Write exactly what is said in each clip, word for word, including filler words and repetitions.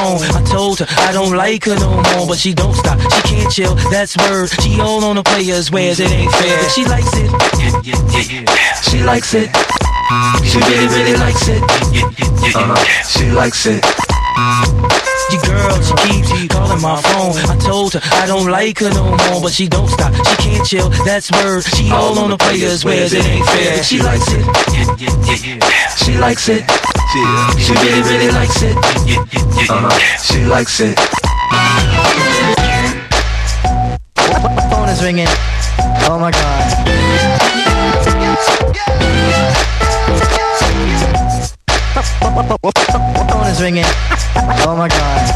phone. I told her I don't like her no more, but she don't stop. She can't chill, that's word. She all on the players, whereas it ain't fair. But she likes it. She likes it. She really, really likes it. Uh-huh. She likes it. Your girl, she keeps calling my phone. I told her I don't like her no more, but she don't stop. She can't chill, that's word. She all on the players, whereas it ain't fair. She likes it. She likes it. She really, really likes it. Uh-huh. She likes it. My phone is ringing. Oh my god. My phone is ringing. Oh my god.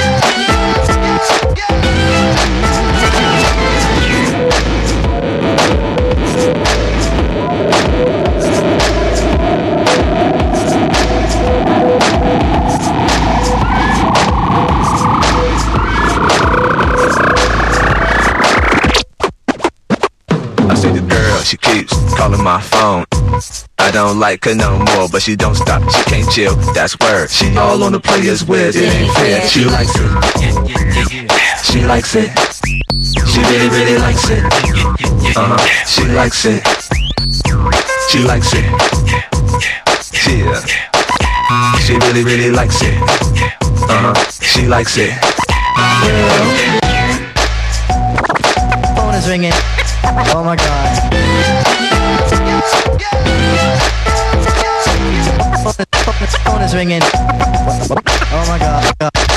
I see the girl, she keeps calling my phone. I don't like her no more, but she don't stop, she can't chill, that's word. She all on the players with it ain't fair. She likes it. She likes it. She really, really likes it. Uh-huh. She likes it. She likes it. Yeah. She really, really likes it. Uh-huh. She likes it. Yeah. Phone is ringing. Oh my god. Phone is ringing. Oh my god.